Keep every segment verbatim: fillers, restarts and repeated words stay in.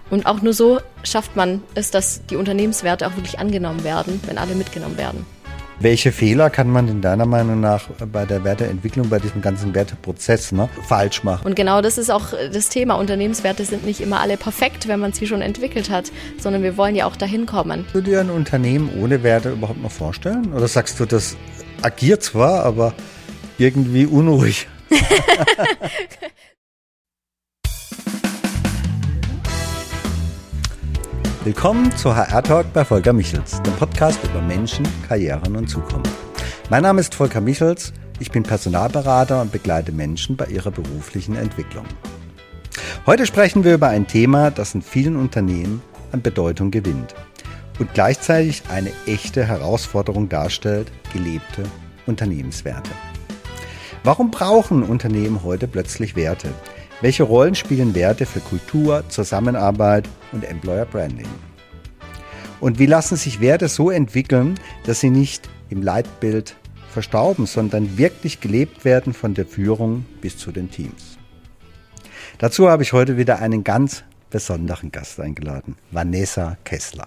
Und auch nur so schafft man es, dass die Unternehmenswerte auch wirklich angenommen werden, wenn alle mitgenommen werden. Welche Fehler kann man in deiner Meinung nach bei der Werteentwicklung, bei diesem ganzen Werteprozess ne, falsch machen? Und genau das ist auch das Thema. Unternehmenswerte sind nicht immer alle perfekt, wenn man sie schon entwickelt hat, sondern wir wollen ja auch dahin kommen. Kannst du dir ein Unternehmen ohne Werte überhaupt noch vorstellen? Oder sagst du, das agiert zwar, aber irgendwie unruhig? Willkommen zu H R-Talk bei Volker Michels, dem Podcast über Menschen, Karrieren und Zukunft. Mein Name ist Volker Michels, ich bin Personalberater und begleite Menschen bei ihrer beruflichen Entwicklung. Heute sprechen wir über ein Thema, das in vielen Unternehmen an Bedeutung gewinnt und gleichzeitig eine echte Herausforderung darstellt: gelebte Unternehmenswerte. Warum brauchen Unternehmen heute plötzlich Werte? Welche Rollen spielen Werte für Kultur, Zusammenarbeit und Employer Branding? Und wie lassen sich Werte so entwickeln, dass sie nicht im Leitbild verstauben, sondern wirklich gelebt werden von der Führung bis zu den Teams? Dazu habe ich heute wieder einen ganz besonderen Gast eingeladen, Vanessa Kessler.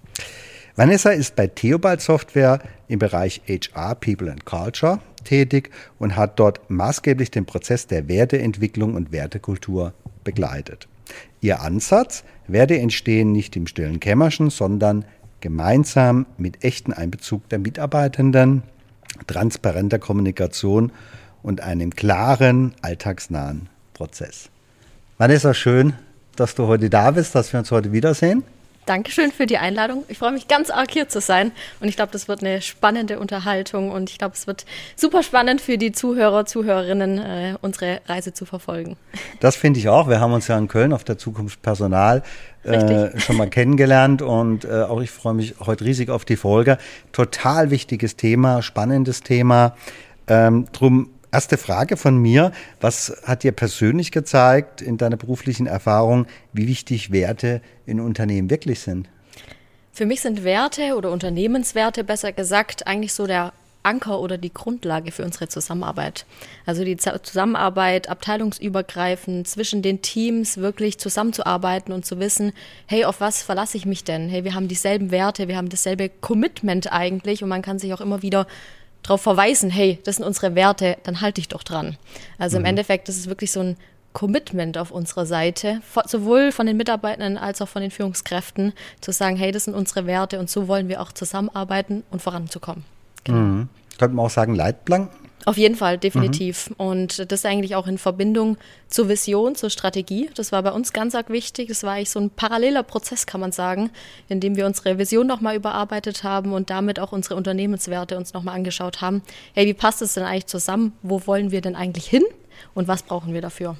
Vanessa ist bei Theobald Software im Bereich H R, People and Culture tätig und hat dort maßgeblich den Prozess der Werteentwicklung und Wertekultur begleitet. Ihr Ansatz: Werte entstehen nicht im stillen Kämmerchen, sondern gemeinsam mit echten Einbezug der Mitarbeitenden, transparenter Kommunikation und einem klaren, alltagsnahen Prozess. Vanessa, schön, dass du heute da bist, dass wir uns heute wiedersehen. Dankeschön für die Einladung. Ich freue mich ganz arg, hier zu sein. Und ich glaube, das wird eine spannende Unterhaltung. Und ich glaube, es wird super spannend für die Zuhörer, Zuhörerinnen, äh, unsere Reise zu verfolgen. Das finde ich auch. Wir haben uns ja in Köln auf der Zukunft Personal äh, schon mal kennengelernt. Und äh, auch ich freue mich heute riesig auf die Folge. Total wichtiges Thema, spannendes Thema. Ähm, drum erste Frage von mir: Was hat dir persönlich gezeigt in deiner beruflichen Erfahrung, wie wichtig Werte in Unternehmen wirklich sind? Für mich sind Werte oder Unternehmenswerte, besser gesagt, eigentlich so der Anker oder die Grundlage für unsere Zusammenarbeit. Also die Zusammenarbeit abteilungsübergreifend zwischen den Teams wirklich zusammenzuarbeiten und zu wissen, hey, auf was verlasse ich mich denn? Hey, wir haben dieselben Werte, wir haben dasselbe Commitment eigentlich und man kann sich auch immer wieder darauf verweisen, hey, das sind unsere Werte, dann halte dich doch dran. Also mhm. im Endeffekt ist es wirklich so ein Commitment auf unserer Seite, sowohl von den Mitarbeitenden als auch von den Führungskräften, zu sagen, hey, das sind unsere Werte und so wollen wir auch zusammenarbeiten und voranzukommen. Genau. Mhm. Könnte man auch sagen Leitplanken? Auf jeden Fall, definitiv. Mhm. Und das eigentlich auch in Verbindung zur Vision, zur Strategie. Das war bei uns ganz arg wichtig. Das war eigentlich so ein paralleler Prozess, kann man sagen, in dem wir unsere Vision nochmal überarbeitet haben und damit auch unsere Unternehmenswerte uns nochmal angeschaut haben. Hey, wie passt es denn eigentlich zusammen? Wo wollen wir denn eigentlich hin? Und was brauchen wir dafür?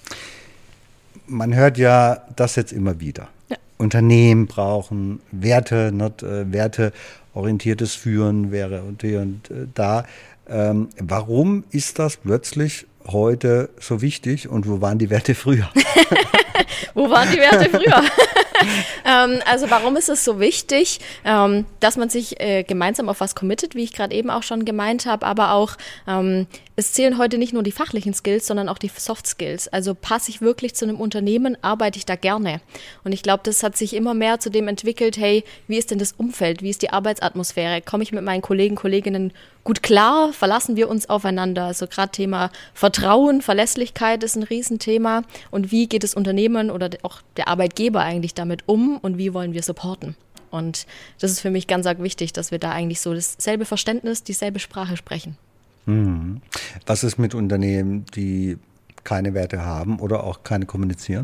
Man hört ja das jetzt immer wieder. Ja. Unternehmen brauchen Werte, not, äh, werteorientiertes Führen wäre und hier und äh, da. Ähm, warum ist das plötzlich heute so wichtig und wo waren die Werte früher? Wo waren die Werte früher? ähm, also warum ist es so wichtig, ähm, dass man sich äh, gemeinsam auf was committet, wie ich gerade eben auch schon gemeint habe, aber auch ähm, es zählen heute nicht nur die fachlichen Skills, sondern auch die Soft Skills. Also passe ich wirklich zu einem Unternehmen, arbeite ich da gerne. Und ich glaube, das hat sich immer mehr zu dem entwickelt, hey, wie ist denn das Umfeld, wie ist die Arbeitsatmosphäre, komme ich mit meinen Kollegen, Kolleginnen gut klar, verlassen wir uns aufeinander. Also gerade Thema Vertrauen, Verlässlichkeit ist ein Riesenthema. Und wie geht das Unternehmen oder auch der Arbeitgeber eigentlich damit um und wie wollen wir supporten? Und das ist für mich ganz arg wichtig, dass wir da eigentlich so dasselbe Verständnis, dieselbe Sprache sprechen. Mhm. Was ist mit Unternehmen, die keine Werte haben oder auch keine kommunizieren?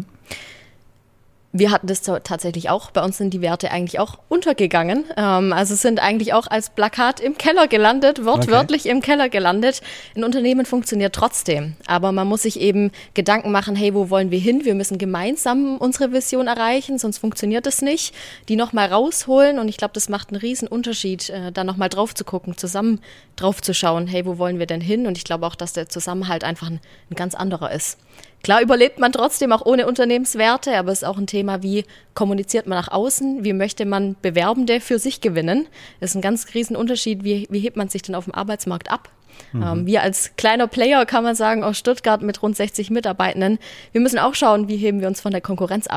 Wir hatten das tatsächlich auch. Bei uns sind die Werte eigentlich auch untergegangen. Ähm, also sind eigentlich auch als Plakat im Keller gelandet, wortwörtlich okay. im Keller gelandet. Ein Unternehmen funktioniert trotzdem. Aber man muss sich eben Gedanken machen, hey, wo wollen wir hin? Wir müssen gemeinsam unsere Vision erreichen, sonst funktioniert es nicht. Die nochmal rausholen und ich glaube, das macht einen riesen Unterschied, äh, da nochmal drauf zu gucken, zusammen drauf zu schauen, hey, wo wollen wir denn hin? Und ich glaube auch, dass der Zusammenhalt einfach ein, ein ganz anderer ist. Klar überlebt man trotzdem auch ohne Unternehmenswerte, aber es ist auch ein Thema, wie kommuniziert man nach außen, wie möchte man Bewerbende für sich gewinnen. Das ist ein ganz riesen Unterschied, wie, wie hebt man sich denn auf dem Arbeitsmarkt ab. Mhm. Ähm, wir als kleiner Player, kann man sagen, aus Stuttgart mit rund sechzig Mitarbeitenden, wir müssen auch schauen, wie heben wir uns von der Konkurrenz ab.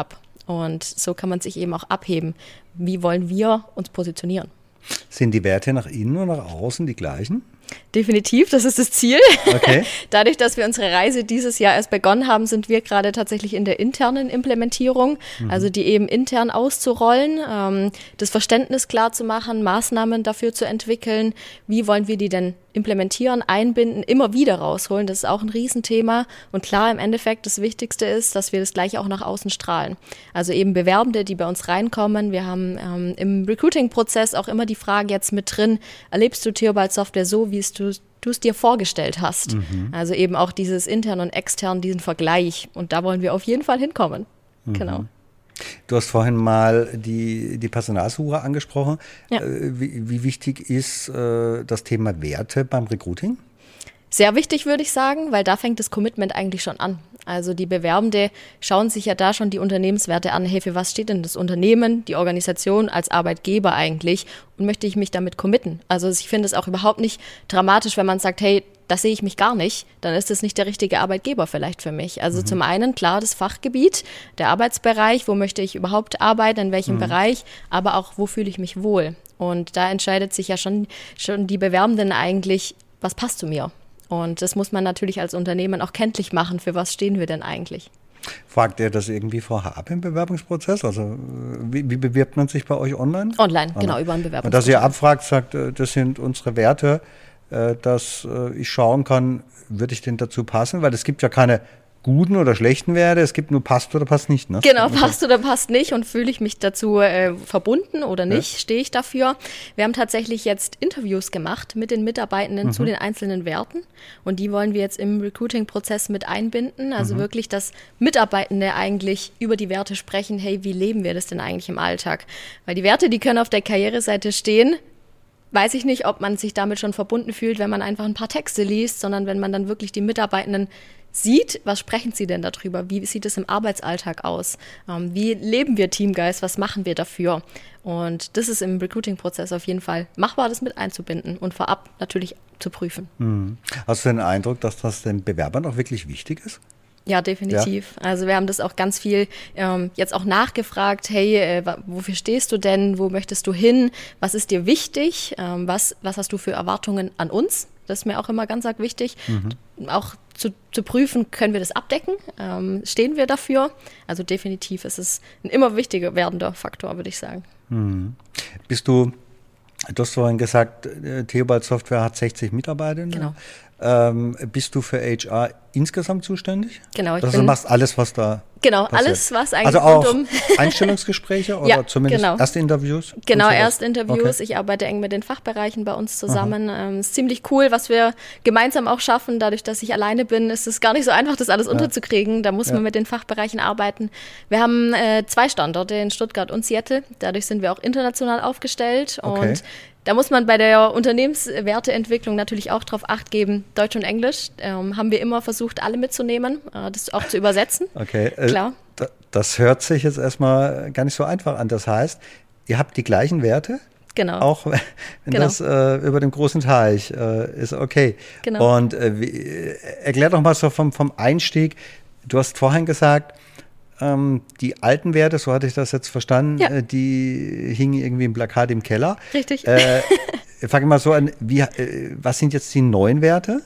Und so kann man sich eben auch abheben. Wie wollen wir uns positionieren? Sind die Werte nach innen und nach außen die gleichen? Definitiv, das ist das Ziel. Okay. Dadurch, dass wir unsere Reise dieses Jahr erst begonnen haben, sind wir gerade tatsächlich in der internen Implementierung, mhm. also die eben intern auszurollen, ähm, das Verständnis klar zu machen, Maßnahmen dafür zu entwickeln. Wie wollen wir die denn implementieren, einbinden, immer wieder rausholen? Das ist auch ein Riesenthema. Und klar, im Endeffekt das Wichtigste ist, dass wir das gleich auch nach außen strahlen. Also eben Bewerbende, die bei uns reinkommen. Wir haben ähm, im Recruiting-Prozess auch immer die Frage jetzt mit drin, erlebst du Theobald Software so, wie du du es dir vorgestellt hast. Mhm. Also eben auch dieses intern und extern, diesen Vergleich. Und da wollen wir auf jeden Fall hinkommen. Mhm. Genau. Du hast vorhin mal die, die Personalsuche angesprochen. Ja. Wie, wie wichtig ist äh, das Thema Werte beim Recruiting? Sehr wichtig, würde ich sagen, weil da fängt das Commitment eigentlich schon an. Also die Bewerbende schauen sich ja da schon die Unternehmenswerte an. Hey, für was steht denn das Unternehmen, die Organisation als Arbeitgeber eigentlich? Und möchte ich mich damit committen? Also ich finde es auch überhaupt nicht dramatisch, wenn man sagt, hey, das sehe ich mich gar nicht, dann ist das nicht der richtige Arbeitgeber vielleicht für mich. Also mhm. zum einen, klar, das Fachgebiet, der Arbeitsbereich, wo möchte ich überhaupt arbeiten, in welchem mhm. Bereich, aber auch, wo fühle ich mich wohl? Und da entscheidet sich ja schon, schon die Bewerbenden eigentlich, was passt zu mir? Und das muss man natürlich als Unternehmen auch kenntlich machen, für was stehen wir denn eigentlich. Fragt ihr das irgendwie vorher ab im Bewerbungsprozess? Also wie, wie bewirbt man sich bei euch online? Online, genau, über einen Bewerbungsprozess. Und dass ihr abfragt, sagt, das sind unsere Werte, dass ich schauen kann, würde ich denn dazu passen? Weil es gibt ja keine guten oder schlechten Werte, es gibt nur passt oder passt nicht. Ne? Genau, passt oder passt nicht und fühle ich mich dazu äh, verbunden oder nicht, ja. Stehe ich dafür. Wir haben tatsächlich jetzt Interviews gemacht mit den Mitarbeitenden mhm. zu den einzelnen Werten und die wollen wir jetzt im Recruiting-Prozess mit einbinden, also mhm. wirklich, dass Mitarbeitende eigentlich über die Werte sprechen, hey, wie leben wir das denn eigentlich im Alltag? Weil die Werte, die können auf der Karriereseite stehen, weiß ich nicht, ob man sich damit schon verbunden fühlt, wenn man einfach ein paar Texte liest, sondern wenn man dann wirklich die Mitarbeitenden sieht, was sprechen sie denn darüber? Wie sieht es im Arbeitsalltag aus? Ähm, wie leben wir Teamgeist? Was machen wir dafür? Und das ist im Recruiting-Prozess auf jeden Fall machbar, das mit einzubinden und vorab natürlich zu prüfen. Hm. Hast du den Eindruck, dass das den Bewerbern auch wirklich wichtig ist? Ja, definitiv. Ja. Also wir haben das auch ganz viel ähm, jetzt auch nachgefragt, hey, äh, wofür stehst du denn? Wo möchtest du hin? Was ist dir wichtig? Ähm, was, was hast du für Erwartungen an uns? Das ist mir auch immer ganz arg wichtig. Mhm. Auch zu, zu prüfen, können wir das abdecken? Ähm, stehen wir dafür? Also definitiv ist es ein immer wichtiger werdender Faktor, würde ich sagen. Mhm. Bist du, du hast vorhin gesagt, Theobald Software hat sechzig Mitarbeiter. Genau. Ähm, bist du für H R insgesamt zuständig? Genau. Ich also bin, du machst alles, was da Genau, passiert. Alles, was eigentlich Also auch um Einstellungsgespräche oder ja, zumindest genau. Erstinterviews? Genau, Erstinterviews. Okay. Ich arbeite eng mit den Fachbereichen bei uns zusammen. Es ähm, ist ziemlich cool, was wir gemeinsam auch schaffen. Dadurch, dass ich alleine bin, ist es gar nicht so einfach, das alles ja. unterzukriegen. Da muss ja. man mit den Fachbereichen arbeiten. Wir haben äh, zwei Standorte in Stuttgart und Seattle. Dadurch sind wir auch international aufgestellt. Okay. Und da muss man bei der Unternehmenswerteentwicklung natürlich auch drauf Acht geben. Deutsch und Englisch ähm, haben wir immer versucht, alle mitzunehmen, äh, das auch zu übersetzen. Okay, äh, klar. D- das hört sich jetzt erstmal gar nicht so einfach an. Das heißt, ihr habt die gleichen Werte? Genau. Auch wenn genau. das äh, über dem großen Teich äh, ist, okay. Genau. Und äh, wie, erklär doch mal so vom, vom Einstieg. Du hast vorhin gesagt, ähm, die alten Werte, so hatte ich das jetzt verstanden, ja. äh, die hingen irgendwie im Plakat im Keller. Richtig. Äh, fange mal so an, wie, äh, was sind jetzt die neuen Werte?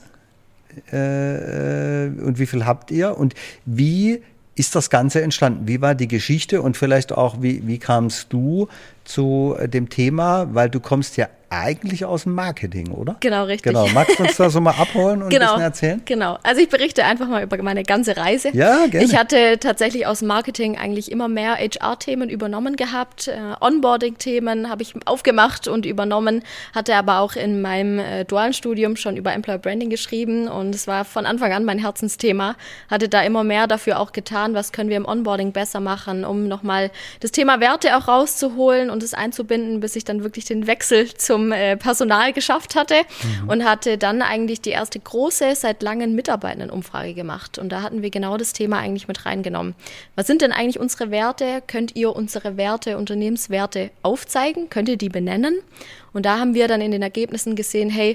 Äh, und wie viel habt ihr? Und wie ist das Ganze entstanden? Wie war die Geschichte und vielleicht auch, wie, wie kamst du zu dem Thema? Weil du kommst ja eigentlich aus dem Marketing, oder? Genau, richtig. Genau. Magst du uns da so mal abholen und genau, ein bisschen erzählen? Genau. Also ich berichte einfach mal über meine ganze Reise. Ja, gerne. Ich hatte tatsächlich aus Marketing eigentlich immer mehr H R-Themen übernommen gehabt. Äh, Onboarding-Themen habe ich aufgemacht und übernommen, hatte aber auch in meinem äh, dualen Studium schon über Employer Branding geschrieben und es war von Anfang an mein Herzensthema. Hatte da immer mehr dafür auch getan, was können wir im Onboarding besser machen, um nochmal das Thema Werte auch rauszuholen und es einzubinden, bis ich dann wirklich den Wechsel zum Personal geschafft hatte mhm. und hatte dann eigentlich die erste große, seit langem Mitarbeitendenumfrage gemacht. Und da hatten wir genau das Thema eigentlich mit reingenommen. Was sind denn eigentlich unsere Werte? Könnt ihr unsere Werte, Unternehmenswerte aufzeigen? Könnt ihr die benennen? Und da haben wir dann in den Ergebnissen gesehen, hey,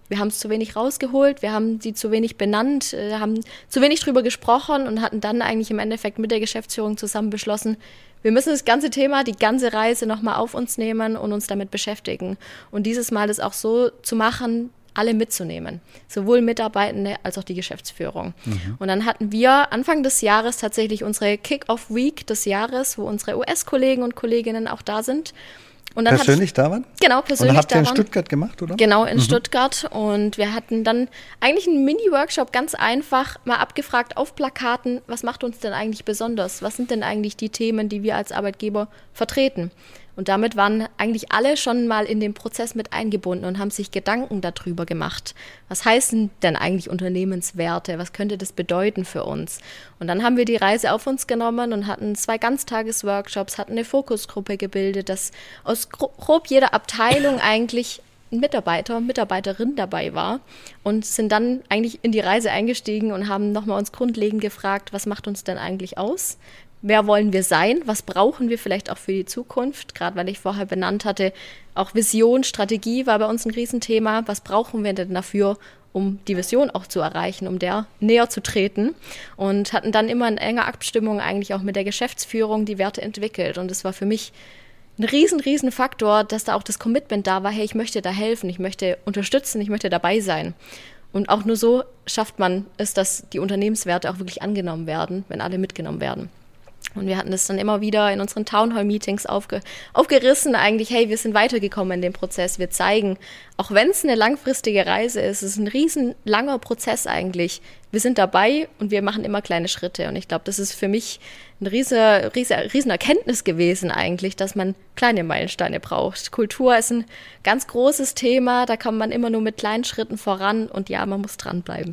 wir haben es zu wenig rausgeholt, wir haben sie zu wenig benannt, äh, haben zu wenig drüber gesprochen und hatten dann eigentlich im Endeffekt mit der Geschäftsführung zusammen beschlossen, wir müssen das ganze Thema, die ganze Reise nochmal auf uns nehmen und uns damit beschäftigen. Und dieses Mal das auch so zu machen, alle mitzunehmen, sowohl Mitarbeitende als auch die Geschäftsführung. Mhm. Und dann hatten wir Anfang des Jahres tatsächlich unsere Kick-Off-Week des Jahres, wo unsere U S-Kollegen und Kolleginnen auch da sind. Und dann persönlich ich, da waren? Genau, persönlich da waren. Und habt ihr in waren. Stuttgart gemacht, oder? Genau, in mhm. Stuttgart. Und wir hatten dann eigentlich einen Mini-Workshop, ganz einfach, mal abgefragt auf Plakaten, was macht uns denn eigentlich besonders? Was sind denn eigentlich die Themen, die wir als Arbeitgeber vertreten? Und damit waren eigentlich alle schon mal in den Prozess mit eingebunden und haben sich Gedanken darüber gemacht. Was heißen denn eigentlich Unternehmenswerte? Was könnte das bedeuten für uns? Und dann haben wir die Reise auf uns genommen und hatten zwei Ganztagesworkshops, hatten eine Fokusgruppe gebildet, dass aus grob jeder Abteilung eigentlich ein Mitarbeiter, Mitarbeiterin dabei war und sind dann eigentlich in die Reise eingestiegen und haben nochmal uns grundlegend gefragt, was macht uns denn eigentlich aus? Wer wollen wir sein? Was brauchen wir vielleicht auch für die Zukunft? Gerade weil ich vorher benannt hatte, auch Vision, Strategie war bei uns ein Riesenthema. Was brauchen wir denn dafür, um die Vision auch zu erreichen, um der näher zu treten? Und hatten dann immer in enger Abstimmung eigentlich auch mit der Geschäftsführung die Werte entwickelt. Und es war für mich ein riesen, riesen Faktor, dass da auch das Commitment da war, hey, ich möchte da helfen, ich möchte unterstützen, ich möchte dabei sein. Und auch nur so schafft man es, dass die Unternehmenswerte auch wirklich angenommen werden, wenn alle mitgenommen werden. Und wir hatten das dann immer wieder in unseren Townhall-Meetings aufge- aufgerissen, eigentlich, hey, wir sind weitergekommen in dem Prozess, wir zeigen, auch wenn es eine langfristige Reise ist, es ist ein riesen langer Prozess eigentlich, wir sind dabei und wir machen immer kleine Schritte und ich glaube, das ist für mich eine riese, riese, riesen Erkenntnis gewesen eigentlich, dass man kleine Meilensteine braucht. Kultur ist ein ganz großes Thema, da kommt man immer nur mit kleinen Schritten voran und ja, man muss dranbleiben.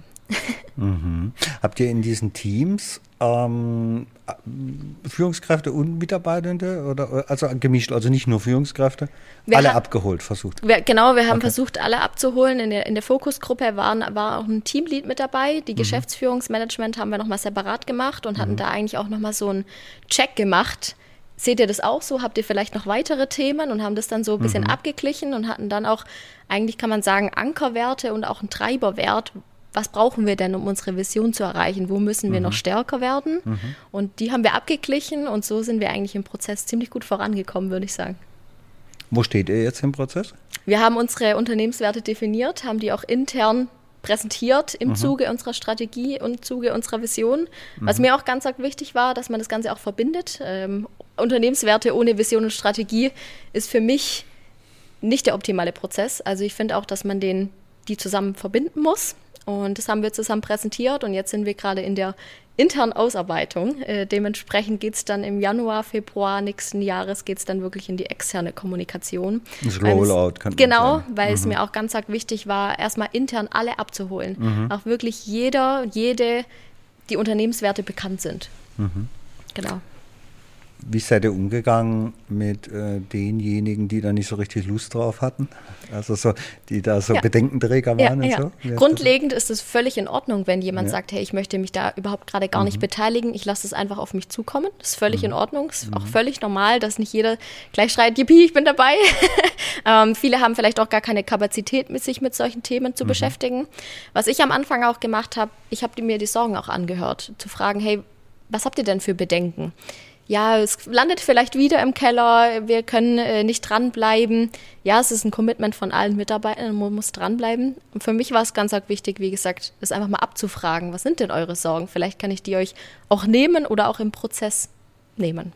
Mhm. Habt ihr in diesen Teams ähm, Führungskräfte und Mitarbeitende oder also gemischt, also nicht nur Führungskräfte, wir alle ha- abgeholt versucht? Wir, genau, wir haben okay. versucht, alle abzuholen. In der, in der Fokusgruppe waren, war auch ein Teamlead mit dabei. Die mhm. Geschäftsführungsmanagement haben wir nochmal separat gemacht und mhm. hatten da eigentlich auch nochmal so einen Check gemacht. Seht ihr das auch so? Habt ihr vielleicht noch weitere Themen? Und haben das dann so ein bisschen mhm. abgeglichen und hatten dann auch, eigentlich kann man sagen, Ankerwerte und auch einen Treiberwert. Was brauchen wir denn, um unsere Vision zu erreichen? Wo müssen wir mhm. noch stärker werden? Mhm. Und die haben wir abgeglichen und so sind wir eigentlich im Prozess ziemlich gut vorangekommen, würde ich sagen. Wo steht ihr jetzt im Prozess? Wir haben unsere Unternehmenswerte definiert, haben die auch intern präsentiert im mhm. Zuge unserer Strategie und im Zuge unserer Vision. Mhm. Was mir auch ganz wichtig war, dass man das Ganze auch verbindet. Ähm, Unternehmenswerte ohne Vision und Strategie ist für mich nicht der optimale Prozess. Also ich finde auch, dass man den, die zusammen verbinden muss. Und das haben wir zusammen präsentiert und jetzt sind wir gerade in der internen Ausarbeitung. Äh, dementsprechend geht es dann im Januar, Februar nächsten Jahres geht es dann wirklich in die externe Kommunikation. Das Rollout kann man Genau, sagen. weil mhm. es mir auch ganz wichtig war, erstmal intern alle abzuholen. Mhm. Auch wirklich jeder, jede, die Unternehmenswerte bekannt sind. Mhm. Genau. Wie seid ihr umgegangen mit äh, denjenigen, die da nicht so richtig Lust drauf hatten? Also so, die da so ja. Bedenkenträger waren ja, und ja. so? Grundlegend ist es völlig in Ordnung, wenn jemand ja. sagt, hey, ich möchte mich da überhaupt gerade gar mhm. nicht beteiligen, ich lasse es einfach auf mich zukommen. Das ist völlig mhm. in Ordnung, ist mhm. auch völlig normal, dass nicht jeder gleich schreit, yippie, ich bin dabei. ähm, viele haben vielleicht auch gar keine Kapazität, sich mit solchen Themen zu mhm. beschäftigen. Was ich am Anfang auch gemacht habe, ich habe mir die Sorgen auch angehört, zu fragen, hey, was habt ihr denn für Bedenken? Ja, es landet vielleicht wieder im Keller, wir können äh, nicht dranbleiben. Ja, es ist ein Commitment von allen Mitarbeitern, man muss dranbleiben. Und für mich war es ganz wichtig, wie gesagt, das einfach mal abzufragen. Was sind denn eure Sorgen? Vielleicht kann ich die euch auch nehmen oder auch im Prozess nehmen.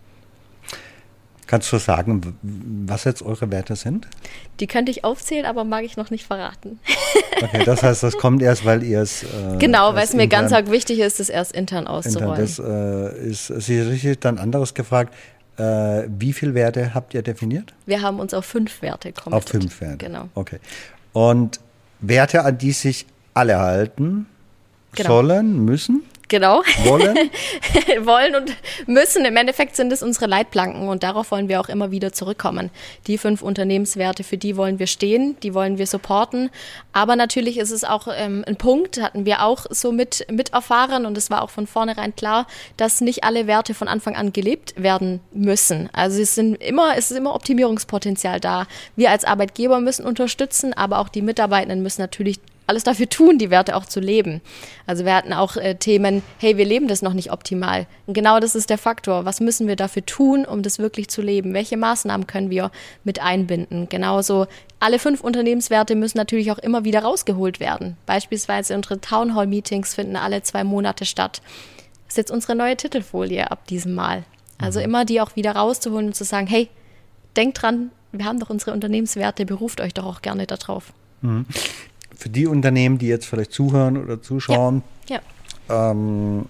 Kannst du sagen, was jetzt eure Werte sind? Die könnte ich aufzählen, aber mag ich noch nicht verraten. Okay, das heißt, das kommt erst, weil ihr es... Äh, genau, weil es mir ganz wichtig ist, das erst intern auszurollen. Das äh, ist sicherlich dann anderes gefragt. Äh, wie viele Werte habt ihr definiert? Wir haben uns auf fünf Werte committed. Auf fünf Werte, genau. Okay. Und Werte, an die sich alle halten genau. sollen, müssen? Genau. Wollen? Wollen und müssen. Im Endeffekt sind es unsere Leitplanken und darauf wollen wir auch immer wieder zurückkommen. Die fünf Unternehmenswerte, für die wollen wir stehen, die wollen wir supporten. Aber natürlich ist es auch ähm, ein Punkt, hatten wir auch so mit, mit erfahren und es war auch von vornherein klar, dass nicht alle Werte von Anfang an gelebt werden müssen. Also es sind immer, es ist immer Optimierungspotenzial da. Wir als Arbeitgeber müssen unterstützen, aber auch die Mitarbeitenden müssen natürlich alles dafür tun, die Werte auch zu leben. Also wir hatten auch äh, Themen, hey, wir leben das noch nicht optimal. Und genau das ist der Faktor. Was müssen wir dafür tun, um das wirklich zu leben? Welche Maßnahmen können wir mit einbinden? Genauso, alle fünf Unternehmenswerte müssen natürlich auch immer wieder rausgeholt werden. Beispielsweise unsere Townhall-Meetings finden alle zwei Monate statt. Das ist jetzt unsere neue Titelfolie ab diesem Mal. Also mhm. immer die auch wieder rauszuholen und zu sagen, hey, denkt dran, wir haben doch unsere Unternehmenswerte, beruft euch doch auch gerne darauf. Mhm. Für die Unternehmen, die jetzt vielleicht zuhören oder zuschauen, ja. Ja. Ähm,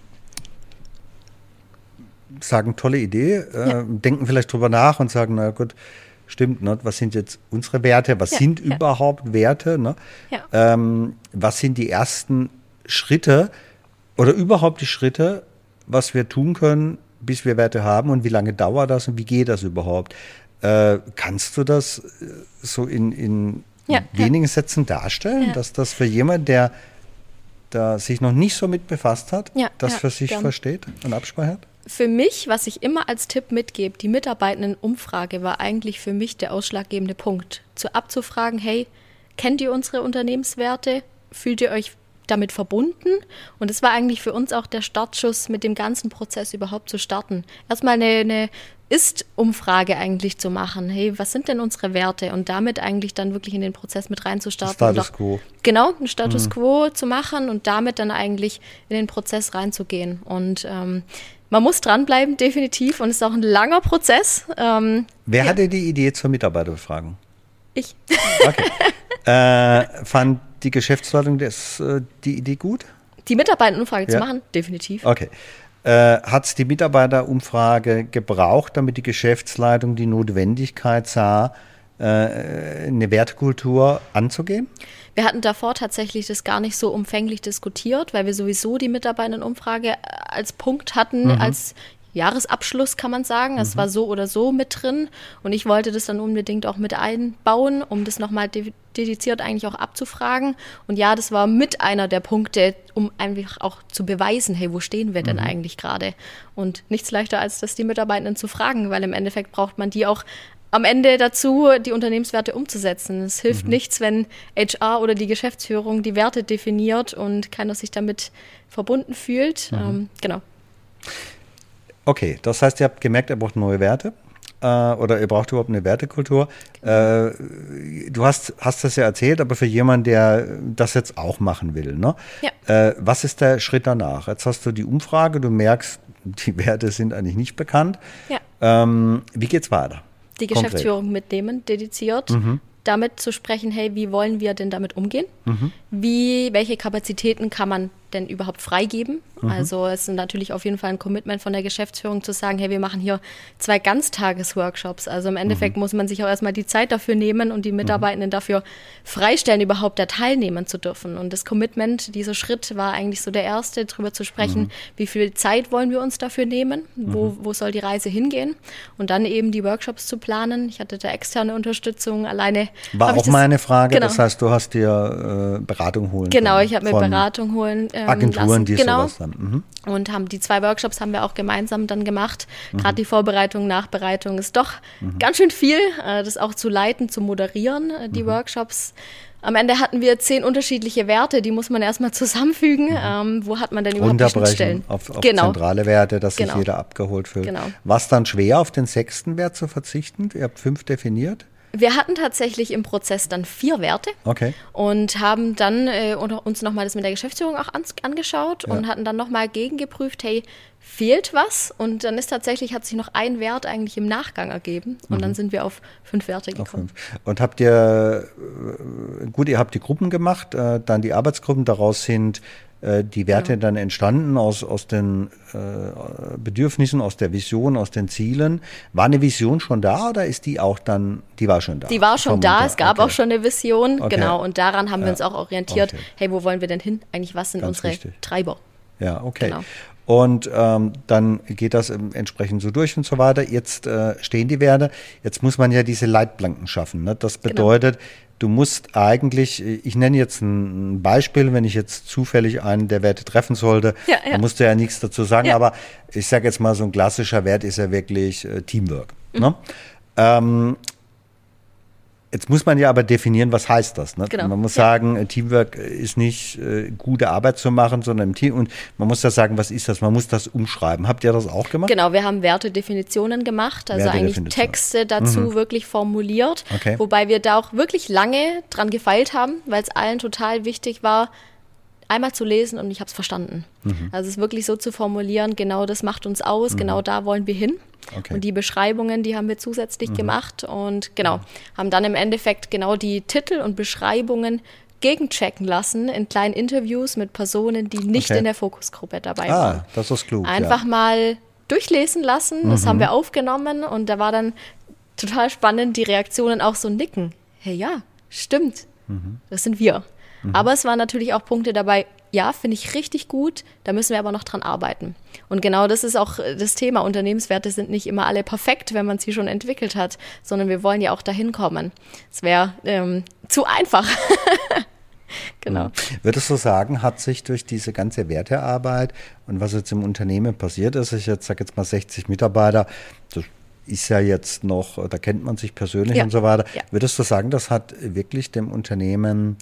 sagen, tolle Idee, äh, ja. denken vielleicht drüber nach und sagen, na gut, stimmt, ne? Was sind jetzt unsere Werte, was ja. sind ja. überhaupt Werte, ne? Ja. Ähm, was sind die ersten Schritte oder überhaupt die Schritte, was wir tun können, bis wir Werte haben und wie lange dauert das und wie geht das überhaupt? Äh, kannst du das so in, in Ja, wenigen ja. Sätzen darstellen, ja. dass das für jemanden, der da sich noch nicht so mit befasst hat, ja, das ja, für sich gern. versteht und abspeichert? Für mich, was ich immer als Tipp mitgebe, die Mitarbeitendenumfrage war eigentlich für mich der ausschlaggebende Punkt. Zu abzufragen, hey, kennt ihr unsere Unternehmenswerte? Fühlt ihr euch damit verbunden? Und es war eigentlich für uns auch der Startschuss, mit dem ganzen Prozess überhaupt zu starten. Erstmal eine, eine Ist-Umfrage eigentlich zu machen. Hey, was sind denn unsere Werte? Und damit eigentlich dann wirklich in den Prozess mit reinzustarten. Status auch, quo. Genau, einen Status mhm. quo zu machen und damit dann eigentlich in den Prozess reinzugehen. Und ähm, man muss dranbleiben, definitiv. Und es ist auch ein langer Prozess. Ähm, Wer ja. hatte die Idee zur Mitarbeiterbefragung? Ich. Okay. äh, fand die Geschäftsleitung das, äh, die Idee gut? Die Mitarbeiterumfrage ja. zu machen? Definitiv. Okay. Äh, hat es die Mitarbeiterumfrage gebraucht, damit die Geschäftsleitung die Notwendigkeit sah, äh, eine Wertekultur anzugehen? Wir hatten davor tatsächlich das gar nicht so umfänglich diskutiert, weil wir sowieso die Mitarbeiterumfrage als Punkt hatten, mhm. als Jahresabschluss kann man sagen. Es mhm. war so oder so mit drin und ich wollte das dann unbedingt auch mit einbauen, um das nochmal de- dediziert eigentlich auch abzufragen. Und ja, das war mit einer der Punkte, um einfach auch zu beweisen, hey, wo stehen wir denn mhm. eigentlich gerade? Und nichts leichter, als das die Mitarbeitenden zu fragen, weil im Endeffekt braucht man die auch am Ende dazu, die Unternehmenswerte umzusetzen. Es hilft mhm. nichts, wenn H R oder die Geschäftsführung die Werte definiert und keiner sich damit verbunden fühlt. Mhm. Ähm, genau. Okay, das heißt, ihr habt gemerkt, ihr braucht neue Werte äh, oder ihr braucht überhaupt eine Wertekultur. Genau. Äh, du hast, hast das ja erzählt, aber für jemanden, der das jetzt auch machen will, ne? Ja. Äh, was ist der Schritt danach? Jetzt hast du die Umfrage, du merkst, die Werte sind eigentlich nicht bekannt. Ja. Ähm, wie geht's weiter? Die Geschäftsführung Konkret. mitnehmen, dediziert. Mhm. Damit zu sprechen, hey, wie wollen wir denn damit umgehen? Mhm. Wie, welche Kapazitäten kann man denn überhaupt freigeben? Mhm. Also es ist natürlich auf jeden Fall ein Commitment von der Geschäftsführung zu sagen, hey, wir machen hier zwei Ganztages-Workshops. Also im Endeffekt mhm. muss man sich auch erstmal die Zeit dafür nehmen und die Mitarbeitenden mhm. dafür freistellen, überhaupt da teilnehmen zu dürfen. Und das Commitment, dieser Schritt war eigentlich so der erste, darüber zu sprechen, mhm. wie viel Zeit wollen wir uns dafür nehmen? Wo, mhm. wo soll die Reise hingehen? Und dann eben die Workshops zu planen. Ich hatte da externe Unterstützung. Alleine war auch das, meine Frage. Genau. Das heißt, du hast dir äh, Beratung holen Genau, können ich habe mir Beratung holen ähm, Agenturen, lassen. die genau. sowas dann. Mhm. Und haben die zwei Workshops haben wir auch gemeinsam dann gemacht. Mhm. Gerade die Vorbereitung, Nachbereitung ist doch mhm. ganz schön viel, äh, das auch zu leiten, zu moderieren, äh, die mhm. Workshops. Am Ende hatten wir zehn unterschiedliche Werte, die muss man erstmal zusammenfügen. Mhm. Ähm, wo hat man denn überhaupt die Schnittstellen? Auf, auf genau. zentrale Werte, dass genau. sich jeder abgeholt fühlt. Genau. War es dann schwer, auf den sechsten Wert zu verzichten? Ihr habt fünf definiert. Wir hatten tatsächlich im Prozess dann vier Werte okay. und haben dann äh, uns nochmal das mit der Geschäftsführung auch ans, angeschaut ja. und hatten dann nochmal gegengeprüft, hey, fehlt was? Und dann ist tatsächlich, hat sich noch ein Wert eigentlich im Nachgang ergeben und mhm. dann sind wir auf fünf Werte gekommen. Auf fünf. Und habt ihr, gut, ihr habt die Gruppen gemacht, äh, dann die Arbeitsgruppen, daraus sind äh, die Werte genau. dann entstanden aus, aus den äh, Bedürfnissen, aus der Vision, aus den Zielen. War eine Vision schon da oder ist die auch dann, die war schon da? Die war schon da, es gab okay. auch schon eine Vision, okay. genau, und daran haben ja. wir uns auch orientiert, okay. hey, wo wollen wir denn hin? Eigentlich, was sind Ganz unsere richtig. Treiber? Ja, okay. Genau. Und ähm, dann geht das entsprechend so durch und so weiter. Jetzt äh, stehen die Werte. Jetzt muss man ja diese Leitplanken schaffen. Ne? Das bedeutet, genau. Du musst eigentlich, ich nenne jetzt ein Beispiel, wenn ich jetzt zufällig einen der Werte treffen sollte, ja, ja. dann musst du ja nichts dazu sagen, ja. aber ich sage jetzt mal, so ein klassischer Wert ist ja wirklich äh, Teamwork. Mhm. Ne? Ähm, Jetzt muss man ja aber definieren, was heißt das. Ne? Genau. Man muss ja. sagen, Teamwork ist nicht äh, gute Arbeit zu machen, sondern im Team. Und man muss da sagen, was ist das? Man muss das umschreiben. Habt ihr das auch gemacht? Genau, wir haben Wertedefinitionen gemacht, also eigentlich Texte dazu mhm. wirklich formuliert. Okay. Wobei wir da auch wirklich lange dran gefeilt haben, weil es allen total wichtig war, einmal zu lesen und ich habe es verstanden. Mhm. Also es wirklich so zu formulieren, genau das macht uns aus, mhm. genau da wollen wir hin. Okay. Und die Beschreibungen, die haben wir zusätzlich mhm. gemacht und genau, haben dann im Endeffekt genau die Titel und Beschreibungen gegenchecken lassen in kleinen Interviews mit Personen, die nicht okay. in der Fokusgruppe dabei ah, waren. Ah, das ist klug. Einfach ja. mal durchlesen lassen, das mhm. haben wir aufgenommen und da war dann total spannend, die Reaktionen auch so nicken. Hey, ja, stimmt, mhm. das sind wir. Mhm. Aber es waren natürlich auch Punkte dabei, ja, finde ich richtig gut, da müssen wir aber noch dran arbeiten. Und genau das ist auch das Thema. Unternehmenswerte sind nicht immer alle perfekt, wenn man sie schon entwickelt hat, sondern wir wollen ja auch dahin kommen. Es wäre ähm, zu einfach. Genau. Würdest du sagen, hat sich durch diese ganze Wertearbeit und was jetzt im Unternehmen passiert ist, ich jetzt sage jetzt mal sechzig Mitarbeiter, das ist ja jetzt noch, da kennt man sich persönlich ja. und so weiter. Ja. Würdest du sagen, das hat wirklich dem Unternehmen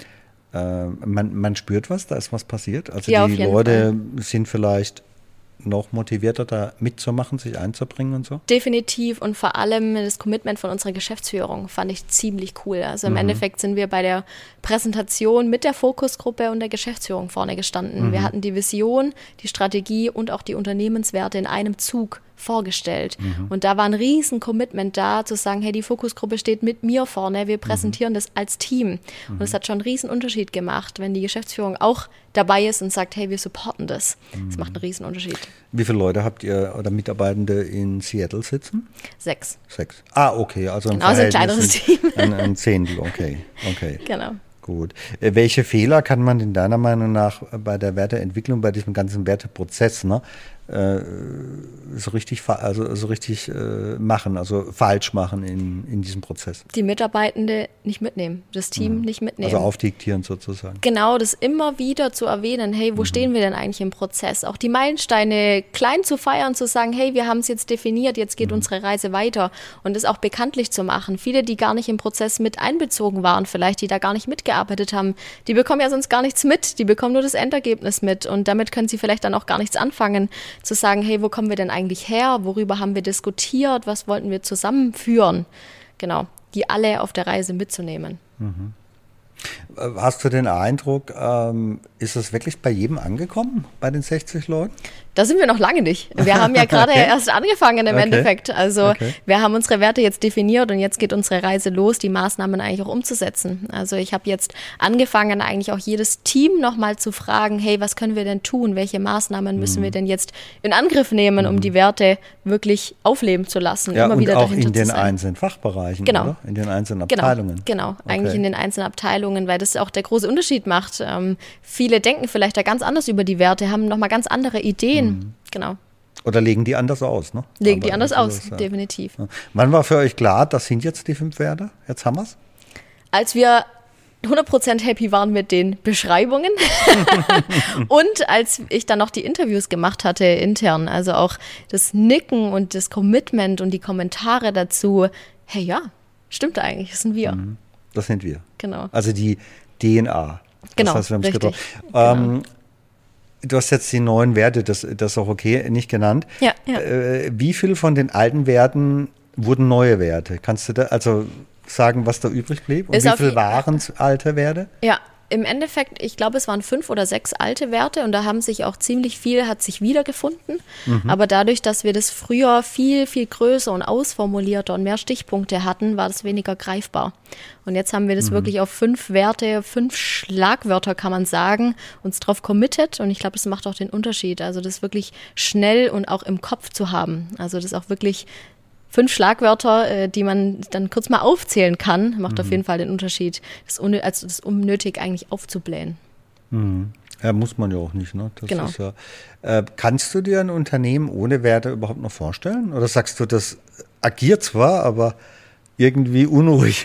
Man, man spürt was, da ist was passiert. Also ja, die Leute Fall. sind vielleicht noch motivierter, da mitzumachen, sich einzubringen und so? Definitiv und vor allem das Commitment von unserer Geschäftsführung fand ich ziemlich cool. Also im mhm. Endeffekt sind wir bei der Präsentation mit der Fokusgruppe und der Geschäftsführung vorne gestanden. Mhm. Wir hatten die Vision, die Strategie und auch die Unternehmenswerte in einem Zug vorgestellt. Mhm. Und da war ein riesen Commitment da, zu sagen, hey, die Fokusgruppe steht mit mir vorne, wir präsentieren mhm. das als Team. Mhm. Und es hat schon einen riesen Unterschied gemacht, wenn die Geschäftsführung auch dabei ist und sagt, hey, wir supporten das. Mhm. Das macht einen riesen Unterschied. Wie viele Leute habt ihr oder Mitarbeitende in Seattle sitzen? Sechs. Sechs. Ah, okay. Also ein, genau, also ein kleineres Team. Ein, ein Zehntel, okay. okay. Genau. Gut. Äh, welche Fehler kann man in deiner Meinung nach bei der Werteentwicklung, bei diesem ganzen Werteprozess, ne, äh, so richtig, also, so richtig äh, machen, also falsch machen in, in diesem Prozess? Die Mitarbeitende nicht mitnehmen, das Team mhm. nicht mitnehmen. Also aufdiktieren sozusagen. Genau, das immer wieder zu erwähnen, hey, wo mhm. stehen wir denn eigentlich im Prozess? Auch die Meilensteine klein zu feiern, zu sagen, hey, wir haben es jetzt definiert, jetzt geht mhm. unsere Reise weiter und es auch bekanntlich zu machen. Viele, die gar nicht im Prozess mit einbezogen waren, vielleicht, die da gar nicht mitgearbeitet haben, die bekommen ja sonst gar nichts mit, die bekommen nur das Endergebnis mit und damit können sie vielleicht dann auch gar nichts anfangen, zu sagen, hey, wo kommen wir denn eigentlich her? Worüber haben wir diskutiert? Was wollten wir zusammenführen? Genau, die alle auf der Reise mitzunehmen. Mhm. Hast du den Eindruck, ähm, ist es wirklich bei jedem angekommen, bei den sechzig Leuten? Da sind wir noch lange nicht. Wir haben ja gerade okay. erst angefangen im okay. Endeffekt. Also okay. wir haben unsere Werte jetzt definiert und jetzt geht unsere Reise los, die Maßnahmen eigentlich auch umzusetzen. Also ich habe jetzt angefangen, eigentlich auch jedes Team nochmal zu fragen, hey, was können wir denn tun? Welche Maßnahmen müssen mhm. wir denn jetzt in Angriff nehmen, um mhm. die Werte wirklich aufleben zu lassen? Ja, immer und wieder auch dahinter in den zu sein. einzelnen Fachbereichen, genau. oder? In den einzelnen Abteilungen. Genau, genau. eigentlich okay. in den einzelnen Abteilungen, weil das auch der große Unterschied macht. Ähm, viele denken vielleicht da ganz anders über die Werte, haben nochmal ganz andere Ideen. Mhm. Genau. Oder legen die anders aus, ne? Legen Aber die anders aus, ja. definitiv. Ja. Wann war für euch klar, das sind jetzt die fünf Werte? Jetzt haben wir es? Als wir hundert Prozent happy waren mit den Beschreibungen und als ich dann noch die Interviews gemacht hatte intern, also auch das Nicken und das Commitment und die Kommentare dazu, hey ja, stimmt eigentlich, das sind wir. Mhm. Das sind wir. Genau. Also die D N A. Genau, das heißt, wir haben es richtig. Genau. Ähm, du hast jetzt die neuen Werte, das, das ist auch okay, nicht genannt. Ja, ja. Äh, wie viel von den alten Werten wurden neue Werte? Kannst du da also sagen, was da übrig blieb? Und ist wie viel waren alte Werte? Ja, im Endeffekt, ich glaube, es waren fünf oder sechs alte Werte und da haben sich auch ziemlich viel, hat sich wiedergefunden. Mhm. Aber dadurch, dass wir das früher viel, viel größer und ausformulierter und mehr Stichpunkte hatten, war das weniger greifbar. Und jetzt haben wir das mhm. wirklich auf fünf Werte, fünf Schlagwörter, kann man sagen, uns drauf committed und ich glaube, das macht auch den Unterschied. Also das wirklich schnell und auch im Kopf zu haben. Also das auch wirklich fünf Schlagwörter, die man dann kurz mal aufzählen kann, macht mhm. auf jeden Fall den Unterschied, das, unnö- also das unnötig eigentlich aufzublähen. Mhm. Ja, muss man ja auch nicht. Ne? Das Genau. ist ja, äh, kannst du dir ein Unternehmen ohne Werte überhaupt noch vorstellen? Oder sagst du, das agiert zwar, aber irgendwie unruhig?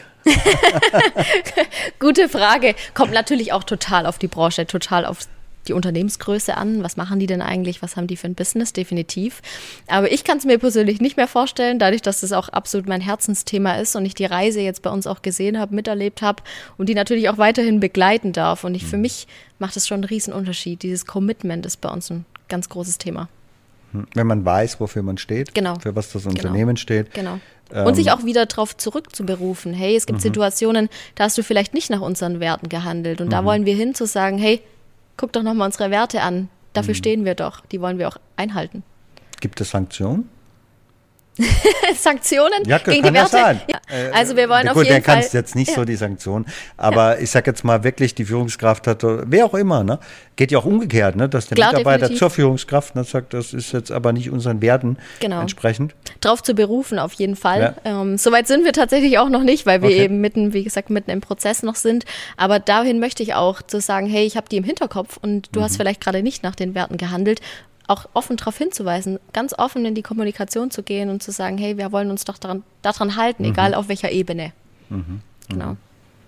Gute Frage. Kommt natürlich auch total auf die Branche, total auf die Unternehmensgröße an. Was machen die denn eigentlich? Was haben die für ein Business? Definitiv. Aber ich kann es mir persönlich nicht mehr vorstellen, dadurch, dass das auch absolut mein Herzensthema ist und ich die Reise jetzt bei uns auch gesehen habe, miterlebt habe und die natürlich auch weiterhin begleiten darf. Und ich, für mich macht es schon einen riesen Unterschied. Dieses Commitment ist bei uns ein ganz großes Thema. Wenn man weiß, wofür man steht, genau. für was das Unternehmen genau. steht. Genau. Und ähm, sich auch wieder darauf zurückzuberufen. Hey, es gibt mhm. Situationen, da hast du vielleicht nicht nach unseren Werten gehandelt. Und mhm. da wollen wir hin zu sagen, hey, guck doch nochmal unsere Werte an. Dafür mhm. stehen wir doch. Die wollen wir auch einhalten. Gibt es Sanktionen? Sanktionen ja, gegen kann die Werte? Ja sein. Ja. Also wir wollen ja, auf gut, jeden Fall... Gut, kannst jetzt nicht ja. so die Sanktionen, aber ja. ich sage jetzt mal wirklich, die Führungskraft hat, wer auch immer, ne, geht ja auch umgekehrt, ne, dass der Klar, Mitarbeiter definitiv. zur Führungskraft ne, sagt, das ist jetzt aber nicht unseren Werten genau. entsprechend. Drauf zu berufen auf jeden Fall. Ja. Ähm, Soweit sind wir tatsächlich auch noch nicht, weil wir okay. eben mitten, wie gesagt, mitten im Prozess noch sind. Aber dahin möchte ich auch zu sagen, hey, ich habe die im Hinterkopf und du mhm. hast vielleicht gerade nicht nach den Werten gehandelt. Auch offen darauf hinzuweisen, ganz offen in die Kommunikation zu gehen und zu sagen, hey, wir wollen uns doch daran, daran halten, mhm. egal auf welcher Ebene. Mhm. Genau.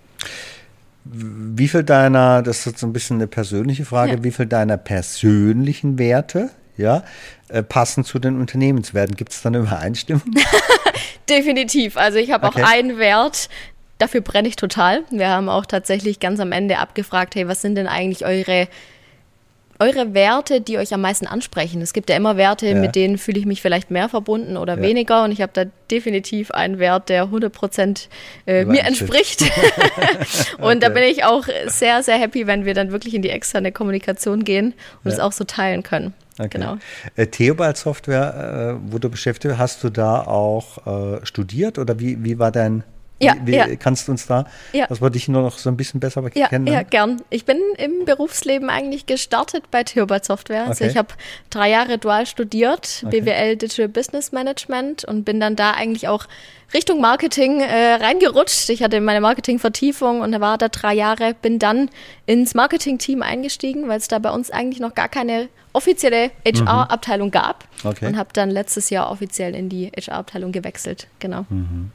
Wie viel deiner, das ist jetzt so ein bisschen eine persönliche Frage, ja. wie viel deiner persönlichen Werte ja, äh, passen zu den Unternehmenswerten? Gibt es da eine Übereinstimmung? Definitiv. Also ich habe okay. auch einen Wert, dafür brenne ich total. Wir haben auch tatsächlich ganz am Ende abgefragt, hey, was sind denn eigentlich eure Eure Werte, die euch am meisten ansprechen? Es gibt ja immer Werte, ja. mit denen fühle ich mich vielleicht mehr verbunden oder ja. weniger. Und ich habe da definitiv einen Wert, der hundert Prozent äh, mir entspricht. Und okay. da bin ich auch sehr, sehr happy, wenn wir dann wirklich in die externe Kommunikation gehen und es ja. auch so teilen können. Okay. Genau. Äh, Theobald Software, äh, wo du beschäftigt bist, hast du da auch äh, studiert oder wie, wie war dein... Ja, wie, ja. Kannst du uns da, ja. dass wir dich nur noch so ein bisschen besser ja, kennen? Ja, gern. Ich bin im Berufsleben eigentlich gestartet bei Theobald Software. Okay. Also ich habe drei Jahre dual studiert, okay. B W L Digital Business Management und bin dann da eigentlich auch Richtung Marketing äh, reingerutscht. Ich hatte meine Marketing-Vertiefung und war da drei Jahre, bin dann ins Marketing-Team eingestiegen, weil es da bei uns eigentlich noch gar keine offizielle H R-Abteilung gab okay. und habe dann letztes Jahr offiziell in die H R-Abteilung gewechselt. Genau. Mhm.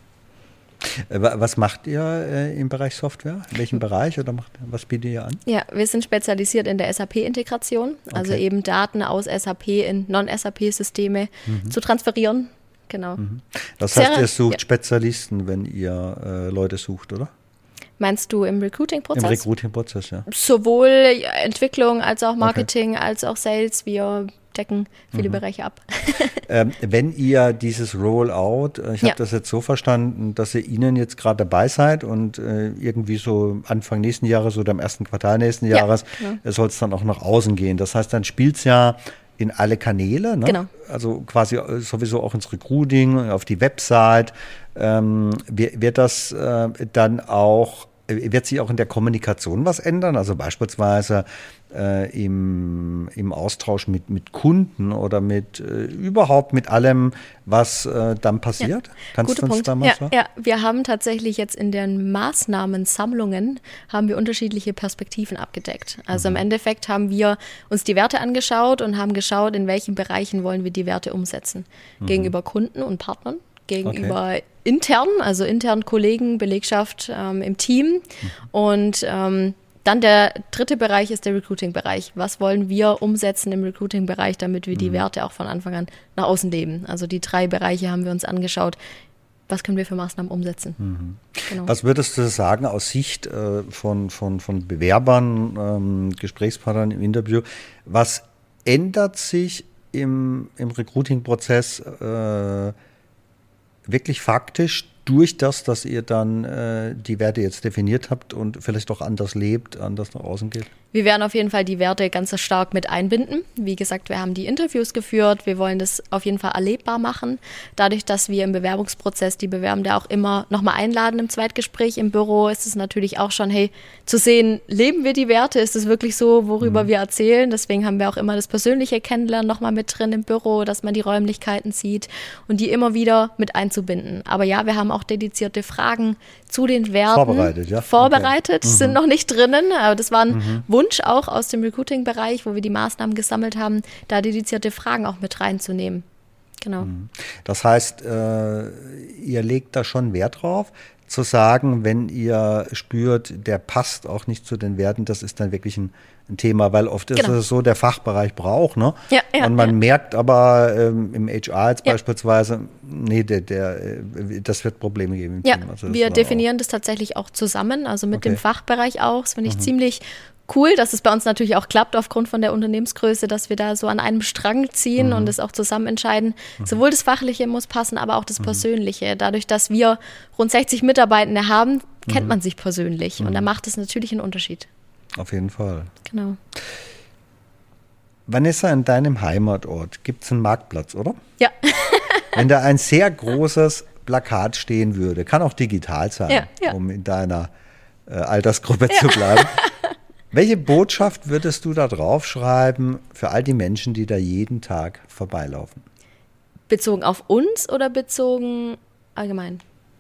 Was macht ihr äh, im Bereich Software? In welchem Bereich oder macht, was bietet ihr an? Ja, wir sind spezialisiert in der S A P-Integration, also okay. eben Daten aus S A P in Non-S A P-Systeme mhm. zu transferieren. Genau. Mhm. Das heißt, Sehr, ihr sucht ja. Spezialisten, wenn ihr äh, Leute sucht, oder? Meinst du im Recruiting-Prozess? Im Recruiting-Prozess, ja. Sowohl Entwicklung als auch Marketing, okay. als auch Sales. Wir decken viele mhm. Bereiche ab. ähm, wenn ihr dieses Rollout, ich habe ja. das jetzt so verstanden, dass ihr Ihnen jetzt gerade dabei seid und äh, irgendwie so Anfang nächsten Jahres oder im ersten Quartal nächsten ja. Jahres ja. soll es dann auch nach außen gehen. Das heißt, dann spielt es ja in alle Kanäle, ne? Genau. Also quasi sowieso auch ins Recruiting, auf die Website. Ähm, wird, wird das äh, dann auch, wird sich auch in der Kommunikation was ändern? Also beispielsweise äh, im, im Austausch mit, mit Kunden oder mit äh, überhaupt mit allem, was äh, dann passiert? Ja. Kannst Gute du uns Punkt. da mal ja, sagen? Ja, wir haben tatsächlich jetzt in den Maßnahmensammlungen haben wir unterschiedliche Perspektiven abgedeckt. Also mhm. im Endeffekt haben wir uns die Werte angeschaut und haben geschaut, in welchen Bereichen wollen wir die Werte umsetzen. Mhm. Gegenüber Kunden und Partnern, gegenüber okay. intern, also internen Kollegen, Belegschaft ähm, im Team. Mhm. Und ähm, dann der dritte Bereich ist der Recruiting-Bereich. Was wollen wir umsetzen im Recruiting-Bereich, damit wir mhm. die Werte auch von Anfang an nach außen leben? Also die drei Bereiche haben wir uns angeschaut. Was können wir für Maßnahmen umsetzen? Mhm. Genau. Was würdest du sagen aus Sicht äh, von, von, von Bewerbern, ähm, Gesprächspartnern im Interview? Was ändert sich im, im Recruiting-Prozess äh, wirklich faktisch durch das, dass ihr dann äh, die Werte jetzt definiert habt und vielleicht auch anders lebt, anders nach außen geht? Wir werden auf jeden Fall die Werte ganz stark mit einbinden. Wie gesagt, wir haben die Interviews geführt. Wir wollen das auf jeden Fall erlebbar machen. Dadurch, dass wir im Bewerbungsprozess die Bewerbende auch immer nochmal einladen im Zweitgespräch im Büro, ist es natürlich auch schon, hey, zu sehen, leben wir die Werte? Ist es wirklich so, worüber mhm. wir erzählen? Deswegen haben wir auch immer das persönliche Kennenlernen nochmal mit drin im Büro, dass man die Räumlichkeiten sieht und die immer wieder mit einzubinden. Aber ja, wir haben auch dedizierte Fragen zu den Werten vorbereitet. Ja? Vorbereitet, okay. mhm. sind noch nicht drinnen, aber das war ein mhm. Wunsch auch aus dem Recruiting-Bereich, wo wir die Maßnahmen gesammelt haben, da dedizierte Fragen auch mit reinzunehmen. Genau. Das heißt, äh, ihr legt da schon Wert drauf, zu sagen, wenn ihr spürt, der passt auch nicht zu den Werten, das ist dann wirklich ein, ein Thema, weil oft ist genau. es so, der Fachbereich braucht, ne? Ja, ja, und man ja. merkt aber ähm, im H R jetzt ja. beispielsweise, nee, der, der, das wird Probleme geben im ja, Team. Also wir definieren auch. das tatsächlich auch zusammen, also mit okay. dem Fachbereich auch. Das finde ich mhm. ziemlich cool, dass es bei uns natürlich auch klappt aufgrund von der Unternehmensgröße, dass wir da so an einem Strang ziehen mhm. und es auch zusammen entscheiden. Mhm. Sowohl das Fachliche muss passen, aber auch das mhm. Persönliche. Dadurch, dass wir rund sechzig Mitarbeitende haben, kennt mhm. man sich persönlich mhm. und da macht es natürlich einen Unterschied. Auf jeden Fall. Genau. Vanessa, in deinem Heimatort gibt es einen Marktplatz, oder? Ja. Wenn da ein sehr großes Plakat stehen würde, kann auch digital sein, ja, ja. um in deiner äh, Altersgruppe ja. zu bleiben. Welche Botschaft würdest du da draufschreiben für all die Menschen, die da jeden Tag vorbeilaufen? Bezogen auf uns oder bezogen allgemein?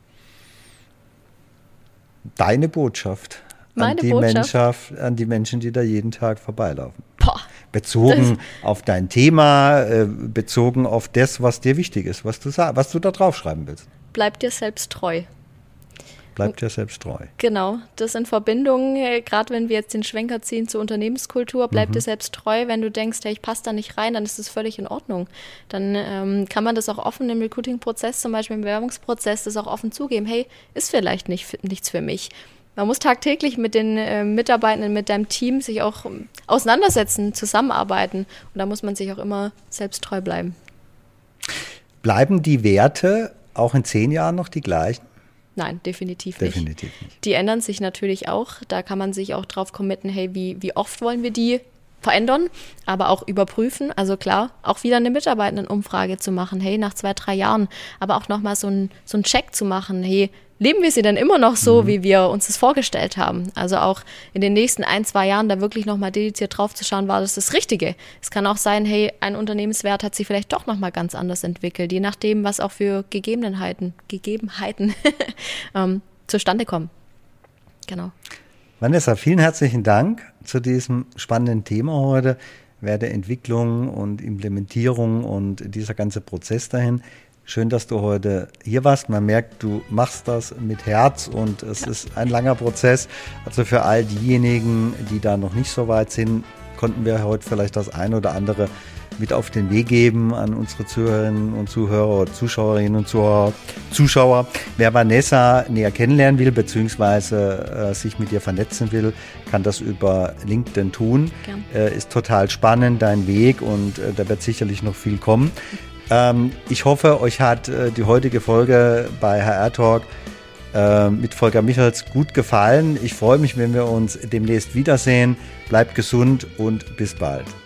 Deine Botschaft, Meine an die, Botschaft? an die Menschen, die da jeden Tag vorbeilaufen. Boah, bezogen auf dein Thema, äh, bezogen auf das, was dir wichtig ist, was du, was du da draufschreiben willst. Bleib dir selbst treu. Bleibt dir selbst treu. Genau, das in Verbindung, gerade wenn wir jetzt den Schwenker ziehen zur Unternehmenskultur, bleib mhm. dir selbst treu. Wenn du denkst, hey, ich passe da nicht rein, dann ist das völlig in Ordnung. Dann ähm, kann man das auch offen im Recruiting-Prozess, zum Beispiel im Bewerbungsprozess, das auch offen zugeben. Hey, ist vielleicht nicht, nichts für mich. Man muss tagtäglich mit den äh, Mitarbeitenden, mit deinem Team sich auch ähm, auseinandersetzen, zusammenarbeiten. Und da muss man sich auch immer selbst treu bleiben. Bleiben die Werte auch in zehn Jahren noch die gleichen? Nein, definitiv nicht. Definitiv nicht. Die ändern sich natürlich auch. Da kann man sich auch drauf committen, hey, wie, wie oft wollen wir die verändern, aber auch überprüfen. Also klar, auch wieder eine Mitarbeitendenumfrage zu machen, hey, nach zwei, drei Jahren, aber auch nochmal so ein, so ein Check zu machen, hey, leben wir sie denn immer noch so, mhm. wie wir uns das vorgestellt haben? Also auch in den nächsten ein, zwei Jahren da wirklich nochmal dediziert drauf zu schauen, war das das Richtige? Es kann auch sein, hey, ein Unternehmenswert hat sich vielleicht doch nochmal ganz anders entwickelt, je nachdem, was auch für Gegebenheiten, Gegebenheiten ähm, zustande kommen. Genau. Vanessa, vielen herzlichen Dank zu diesem spannenden Thema heute, Werteentwicklung und Implementierung und dieser ganze Prozess dahin. Schön, dass du heute hier warst. Man merkt, du machst das mit Herz und es ja. ist ein langer Prozess. Also für all diejenigen, die da noch nicht so weit sind, konnten wir heute vielleicht das eine oder andere mit auf den Weg geben an unsere Zuhörerinnen und Zuhörer oder Zuschauerinnen und Zuhörer, Zuschauer. Wer Vanessa näher kennenlernen will, beziehungsweise äh, sich mit ihr vernetzen will, kann das über LinkedIn tun. Äh, ist total spannend, dein Weg, und äh, da wird sicherlich noch viel kommen. Ähm, ich hoffe, euch hat äh, die heutige Folge bei H R Talk äh, mit Volker Michels gut gefallen. Ich freue mich, wenn wir uns demnächst wiedersehen. Bleibt gesund und bis bald.